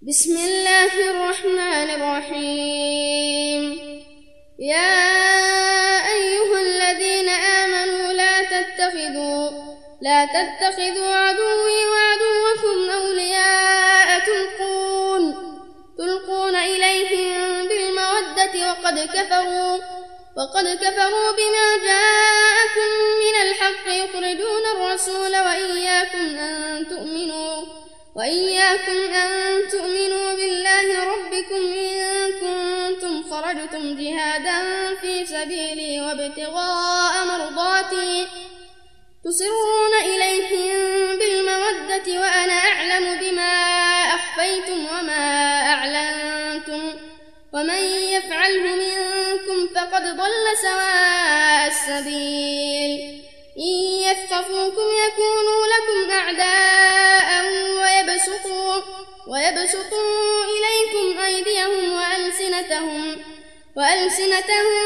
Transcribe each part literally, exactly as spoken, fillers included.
بسم الله الرحمن الرحيم. يا أيها الذين آمنوا لا تتخذوا لا تتخذوا عدوي وعدوكم أولياء تلقون تلقون إليهم بالمودة وقد كفروا وقد كفروا بما جاءكم من الحق يخرجون الرسول وإياكم أن تؤمنوا وإياكم أن تؤمنوا بالله ربكم إن كنتم خرجتم جهادا في سبيلي وابتغاء مرضاتي تسرون إليهم بالمودة وأنا أعلم بما أخفيتم وما أعلنتم ومن يفعله منكم فقد ضل سواء السبيل. إن يثقفوكم يكونوا لكم أعداء ويبسطوا, ويبسطوا إليكم أيديهم وألسنتهم, وألسنتهم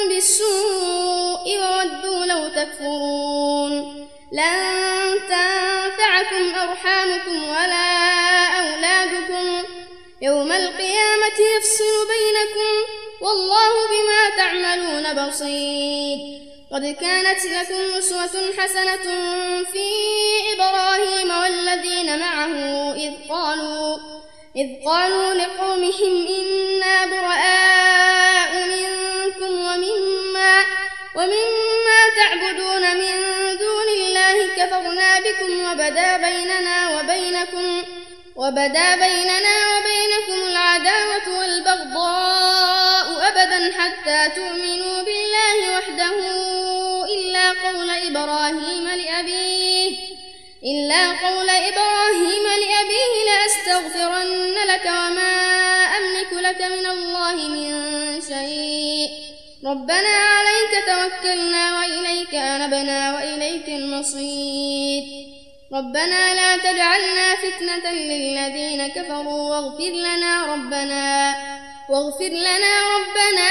بالسوء وودوا لو تكفرون. لن تنفعكم أرحامكم ولا أولادكم يوم القيامة يفصل بينكم والله بما تعملون بصير. قد كانت لكم أسوة حسنة في إبراهيم والذين معه إذ قالوا, إذ قالوا لقومهم إنا براء منكم ومما, ومما تعبدون من دون الله كفرنا بكم وبدا بيننا وبينكم, وبدا بيننا وبينكم العداوة والبغضاء أبدا حتى تؤمنوا بالله وحده إلا قول إبراهيم لأبيه إلا قول إبراهيم لأبيه لأستغفرن لك وما أملك لك من الله من شيء. ربنا عليك توكلنا وإليك أنبنا وإليك المصير. ربنا لا تجعلنا فتنة للذين كفروا واغفر لنا ربنا واغفر لنا ربنا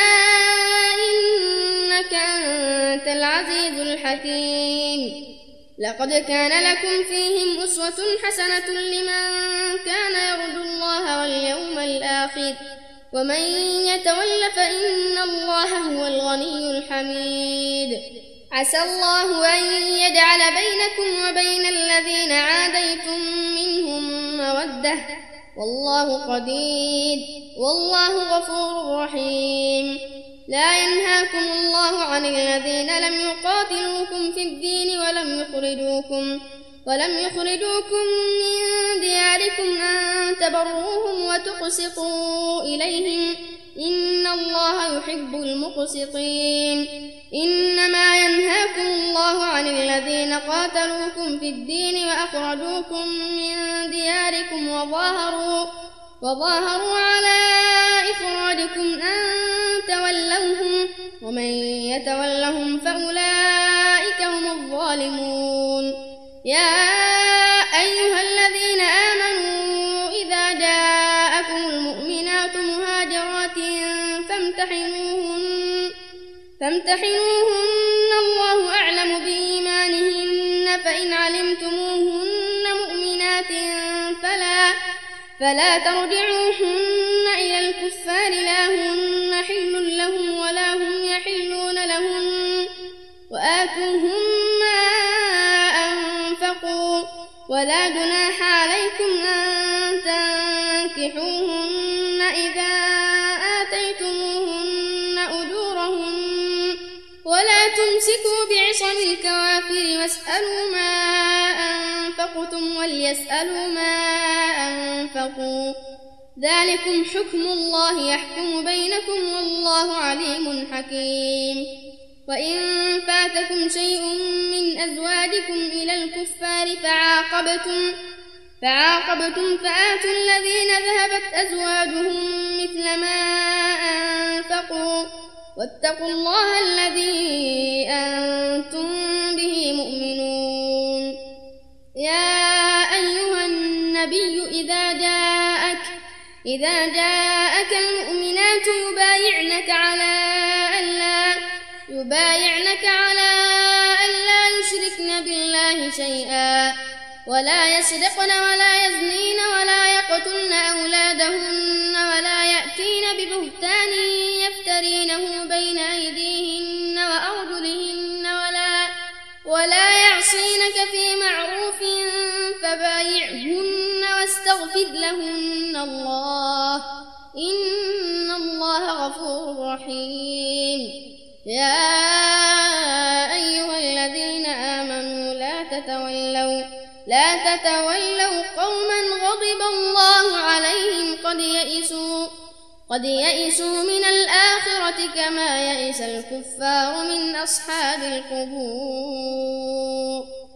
إنك أنت العزيز الحكيم. لقد كان لكم فيهم أسوة حسنة لمن كان يرجو الله واليوم الآخر ومن يتول فإن الله هو الغني الحميد. عسى الله أن يجعل بينكم وبين الذين عاديتم منهم مودة والله قدير والله غفور رحيم. لا ينهاكم الله عن الذين لم يقاتلوكم في الدين ولم يخرجوكم ولم يخرجوكم من دياركم أن تبروهم وتقسطوا إليهم إن الله يحب المقسطين. إنما ينهاكم الله عن الذين قاتلوكم في الدين وأخرجوكم من دياركم وظاهروا, وظاهروا على إخراجكم أن تولوهم ومن يتولهم فأولئك هم الظالمون. يا أيها الذين آمنوا إذا جاءكم المؤمنات مهاجرات فامتحنوهن, فامتحنوهن الله أعلم بإيمانهن فإن علمتموهن مؤمنات فلا, فلا ترجعوهن إلى الكفار لا هن حل لهم ولا هم يحلون لهن وآتوهم ما أنفقوا ولا جناح عليكم أن تنكحوهن إذا آتيتموهن أجورهن ولا تمسكوا بعصم الكوافر واسألوا ما أنفقتم وليسألوا ما أنفقوا ذلكم حكم الله يحكم بينكم والله عليم حكيم. وإن فاتكم شيء من أزواجكم إلى الكفار فعاقبتم, فعاقبتم فآتوا الذين ذهبت أزواجهم مثل ما أنفقوا واتقوا الله الذي أنتم به مؤمنون. يا أيها النبي إذا جاءك إذا جاءك المؤمنات يبايعنك على ألا يبايعنك على ألا يشركن بالله شيئا ولا يسرقن ولا يزنين ولا يقتلن أولادهن يعصينك في معروف فبايعهن واستغفر لهن الله إن الله غفور رحيم. يا أيها الذين آمنوا لا تتولوا لا تتولوا قوما غضب الله عليهم قد يئسوا قد يئسوا من الآخرة كما يئس الكفار من أصحاب القبور.